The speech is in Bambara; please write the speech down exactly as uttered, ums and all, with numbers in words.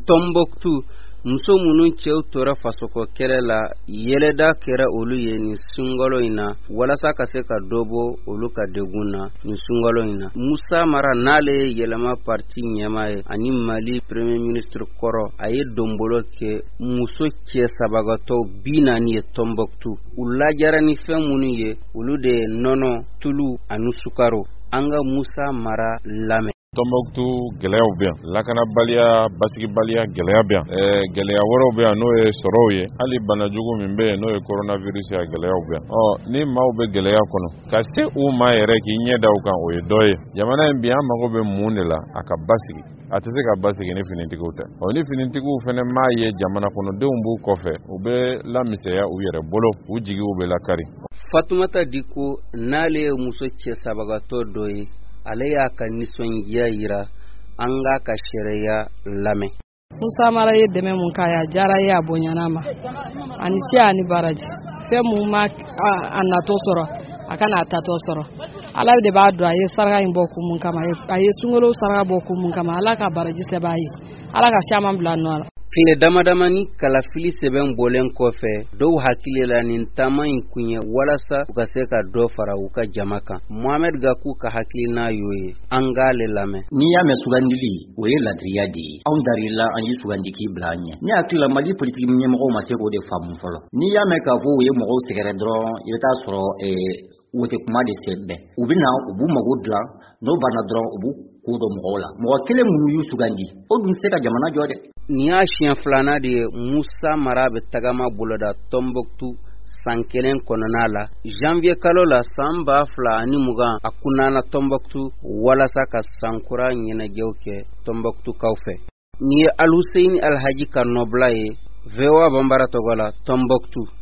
Tombouctou muso minnu cɛw tora fasoko kɛlɛ la yɛlɛda kɛra olu ye ni sunkalo in na walasa ka se ka dɔ bɔ olu ka degun na ni sunkalo in na. Musa Mara n'ale ye yɛlɛma parti ɲɛma ye ani Mali premier ministre kɔrɔ a ye donbolo kɛ muso cɛ sabagatɔ bi naani ye Tombouctou. U lajara ni fɛn minnu ye olu de ye nɔnɔ, tulu ani sukaro. An ka Musa Mara lamɛn. Tombouctou gɛlɛyaw bɛ yan, lakanabaliya basigibaliya gɛlɛya bɛ yan, ɛɛ gɛlɛya wɛrɛw bɛ yan n'o ye sɔrɔw ye, hali banajugu min bɛ yen n'o ye coronavirus ya gɛlɛyaw bɛ yan. Ɔ ni maaw bɛ gɛlɛya kɔnɔ ka se u ma yɛrɛ k'i ɲɛ da u kan o ye dɔ ye. Jamana in bi an mago bɛ mun de la a ka basigi, a tɛ se ka basigi ni finitigiw tɛ. Ɔ ni finitigiw fana m'a ye jamana kɔnɔdenw b'u kɔfɛ u bɛ lamisɛya u yɛrɛ bolo, u jigiw bɛ lakari. Fatumata Diko n'ale ye muso cɛ sabagatɔ dɔ ye, ale y'a ka nisɔndiya yira an k'a ka sariya lamɛn. Musa Mara ye dɛmɛ mun k'a ye a diyara ye a bonyana ma ani cɛ ani baraji fɛn mun ma a natɔ sɔrɔ a kana a tatɔ sɔrɔ. Ala de b'a dɔn a ye saraka in bɔ kun mun kama a ye sunkalo saraka bɔ kun mun kama Ala ka baraji sɛbɛn a ye Ala ka caman bila nɔ la. Tile damadamani kalafili sɛbɛn bɔlen kɔfɛ dɔw hakili la nin taama in kun ye walasa u ka se ka dɔ fara u ka jama kan. Mohamed Gakou ka hakilina y'o ye an k'ale lamɛn. N'i y'a mɛn sugandili o ye ladiriya de ye anw darila an ye sugandi k'i bila an ɲɛ. Ne hakili la Mali politique ɲɛmɔgɔw ma se k'o de faamu fɔlɔ. N'i y'a mɛn k'a fɔ u ye mɔgɔw sɛgɛrɛ dɔrɔn i bɛ taa sɔrɔ wote kuma de se bɛn u bɛ na u b'u mago dilan n'o banna dɔrɔn u b'u ko dɔ mɔgɔw la mɔgɔ kelen minnu y'u sugandi o dun se ka jamana jɔ dɛ. Nin y'a siɲɛ filanan de ye Musa Mara bɛ tagama boloda Tombouctou san kelen kɔnɔna la. Janvier kalo la san ba fila ani mugan a kunnana Tombouctou walasa ka sankura ɲɛnajɛw kɛ Tombouctou kaw fɛ. Nin ye Al Hussein Alhaji ka nɔbila ye V O A Bambara tɔgɔ la Tombouctou.